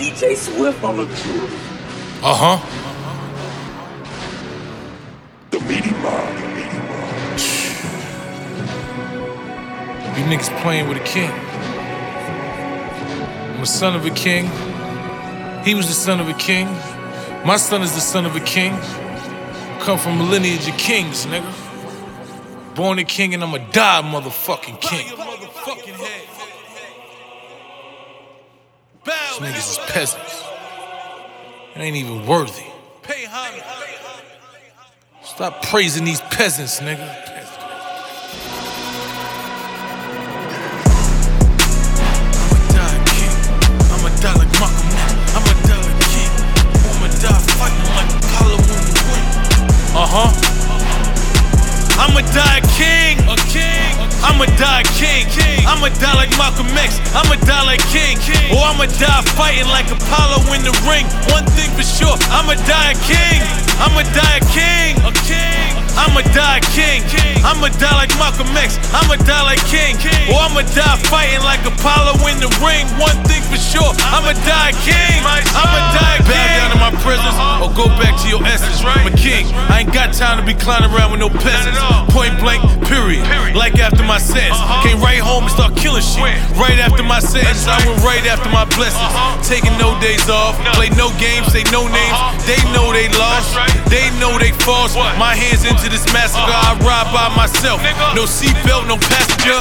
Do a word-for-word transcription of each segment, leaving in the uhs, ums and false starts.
D J Swift on the tour. Uh-huh. The Meaty Mob. You niggas playing with a king. I'm a son of a king. He was the son of a king. My son is the son of a king. I come from a lineage of kings, nigga. Born a king and I'ma die motherfucking king. These niggas is peasants. It ain't even worthy. Stop praising these peasants, nigga. I'ma die king. I'ma die like Malcolm X. I'ma die like king. I'ma die fighting like Apollo on the wing. Uh-huh. I'ma die a king, a king. I'ma die a king, king. I'ma die like Malcolm X. I'ma die like king, king. Or I'ma die fighting like Apollo in the ring. One thing for sure, I'ma die a king. I'ma die a king, a king. I'ma die a king, king. I'ma die like Malcolm X. I'ma die like king, king. Or I'ma die fighting like Apollo in the ring. One thing for sure, I'ma die a king. I'ma die a king. Bow down to my presence or go back to your essence. I'm a king. I ain't got time to be clowning around with no peasants. Point blank, period. Like after my sentence. Came right home and start killing shit. Right after my sentence, I went right after my blessings. Taking no days off, play no games, say no names. They know they lost, they know they false. My hands into this massacre, I ride by myself. No seatbelt, no passenger.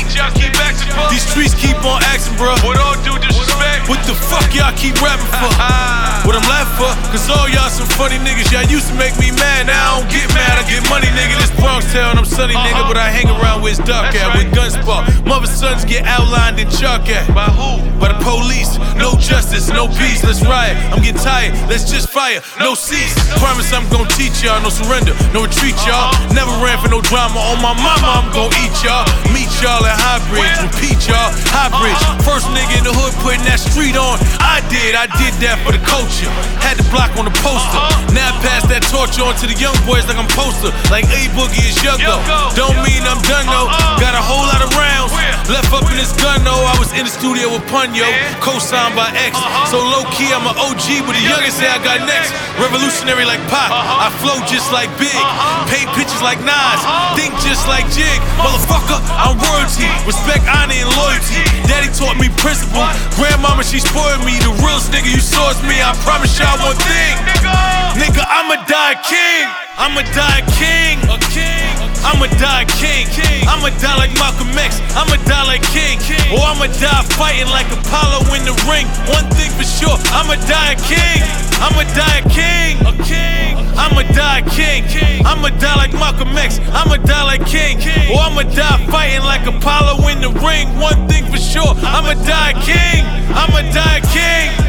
These streets keep on asking, bruh. What all due disrespect? What the fuck y'all keep rapping for? What I'm laughing for? Cause all y'all some funny niggas. Y'all used to make me mad, now I don't get mad, I get money, nigga. This Bronx town, I'm sunny, nigga, but I hang around where it's dark at, with guns spark. Mother sons get outlined in chalk at. By who? By the police. No justice, no peace. Let's riot. I'm getting tired. Let's just fire. No cease. Promise I'm gonna teach y'all. No surrender, no retreat, y'all. Never ran for no drama. On my mama, I'm gonna eat y'all. Meet y'all at High Bridge. Repeat y'all. High Bridge. First nigga in the hood putting that street on. I did. I did that for the culture. Had the block on the poster. Now I pass that torch on to the young boys like I'm poster. Like A Boogie is Yuggo. Don't mean I'm done though. Got a whole lot of rounds left up in this gun though. I was in the studio with Punyo, co-signed by X. So low key I'm an O G, but the youngest say I got next. Revolutionary like Pop, I flow just like Big. Paint pictures like Nas, think just like Jig. Motherfucker, I'm royalty. Respect, honor, and loyalty. Daddy taught me principle. Grandmama, she spoiled me. The realest nigga you saw is me. I promise y'all one thing, nigga, I'ma die a king. I'ma die a king, a king. I'ma die a king, king. I'ma die like Malcolm X. I'ma die like king, king. Or I'ma die fighting like Apollo in the ring. One thing for sure, I'ma die a king. I'ma die a king, a king. I'ma die a king, king. I'ma die like Malcolm X. I'ma die like king, king. Or I'ma die fighting like Apollo in the ring. One thing for sure, I'ma die a king. I'ma die a king.